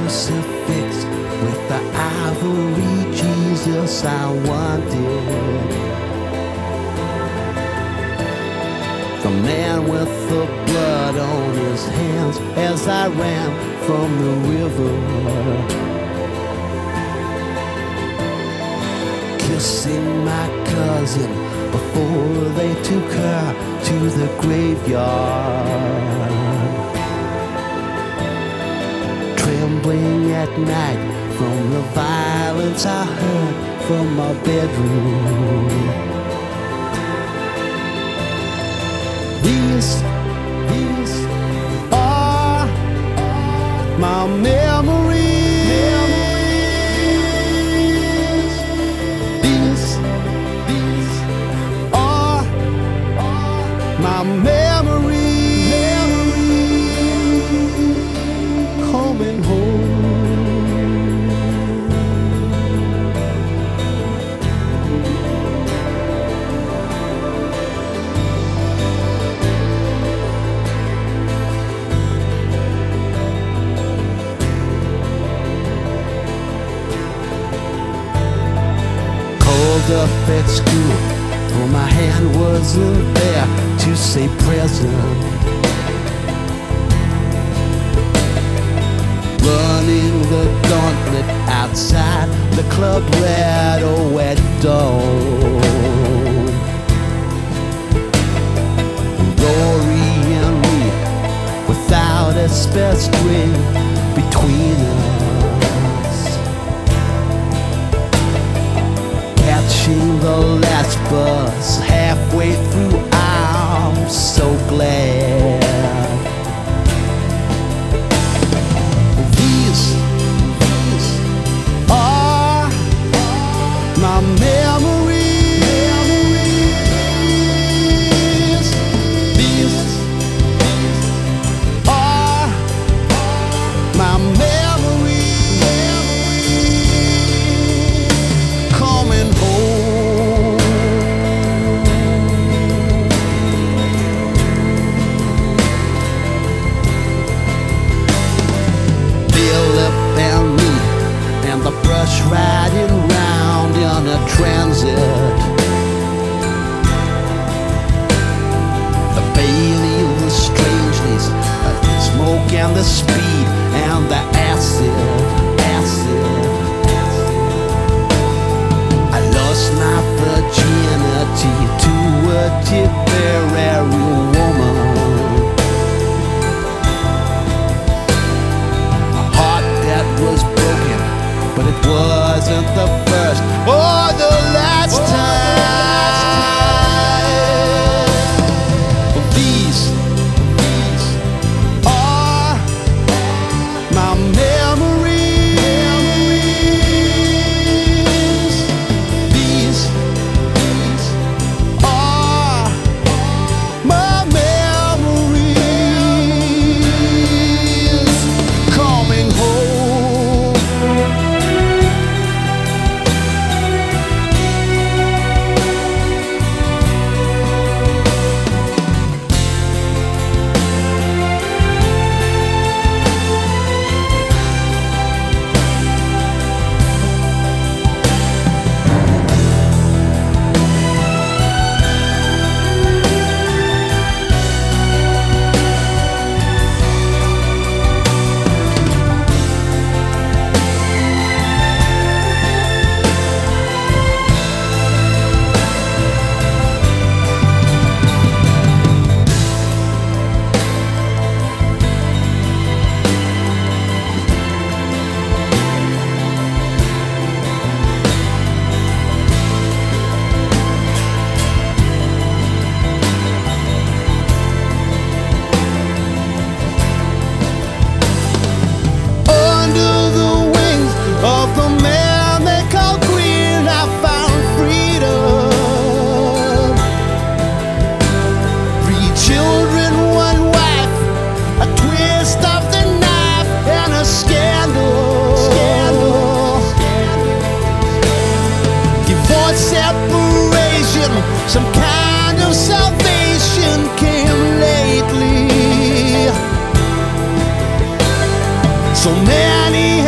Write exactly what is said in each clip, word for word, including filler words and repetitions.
crucifix with the ivory Jesus I wanted. The man with the blood on his hands as I ran from the river, kissing my cousin before they took her to the graveyard. Trembling at night from the violence I heard from my bedroom. These, these are my memories. These, these are my memories. Coming home. Up at school, for my hand wasn't there to say present. Running the gauntlet outside the club red or wet dawn. Rory and me, without a spare string between us. Catching the last bus halfway through, I'm so glad. These, these are my memories. These, these are my memories. Coming home. Philip and me and the brush riding round in a transit. The Bailey, the strangeness, the smoke and the speed and the acid, acid. I lost my virginity to a Tipperary woman. A heart that was broken, but it wasn't the first or the last time. These, these are my memories. These, these are my memories. Coming home. Some kind of salvation came lately. So many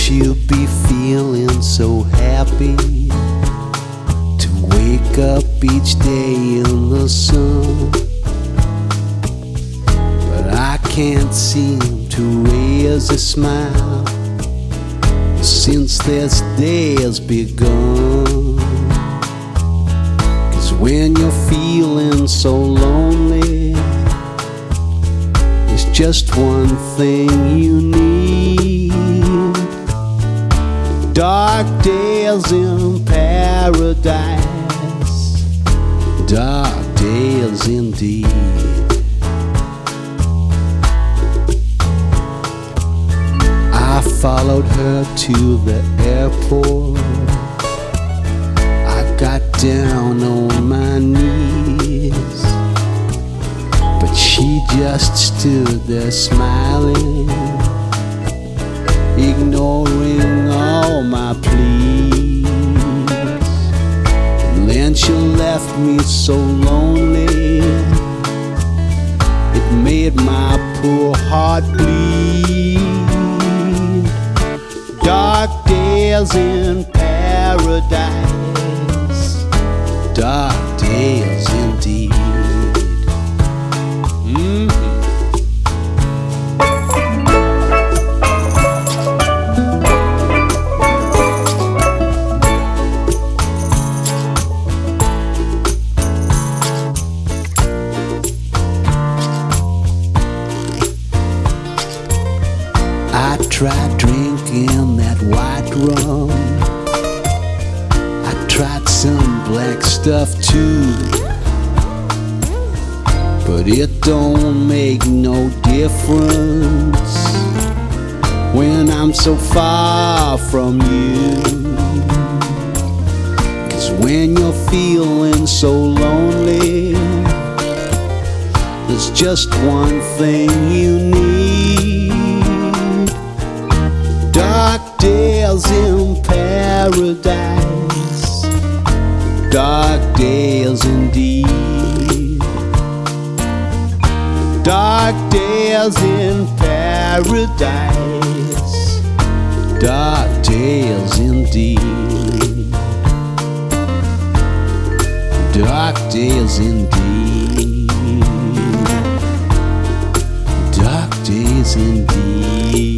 you be feeling so happy to wake up each day in the sun? But I can't seem to raise a smile since this day has begun. 'Cause when you're feeling so lonely, it's just one thing you need: dark days in paradise, dark days indeed. I followed her to the airport. I got down on my knees, but she just stood there smiling, ignoring all my pleas. And then she left me so lonely, it made my poor heart bleed. Dark days in paradise, dark days indeed. Mm-hmm. I tried drinking that white rum, I tried some black stuff too, but it don't make no difference when I'm so far from you. 'Cause when you're feeling so lonely, there's just one thing you need: dark days in paradise, dark days indeed. Dark days in paradise, dark days indeed. Dark days indeed. Dark days indeed.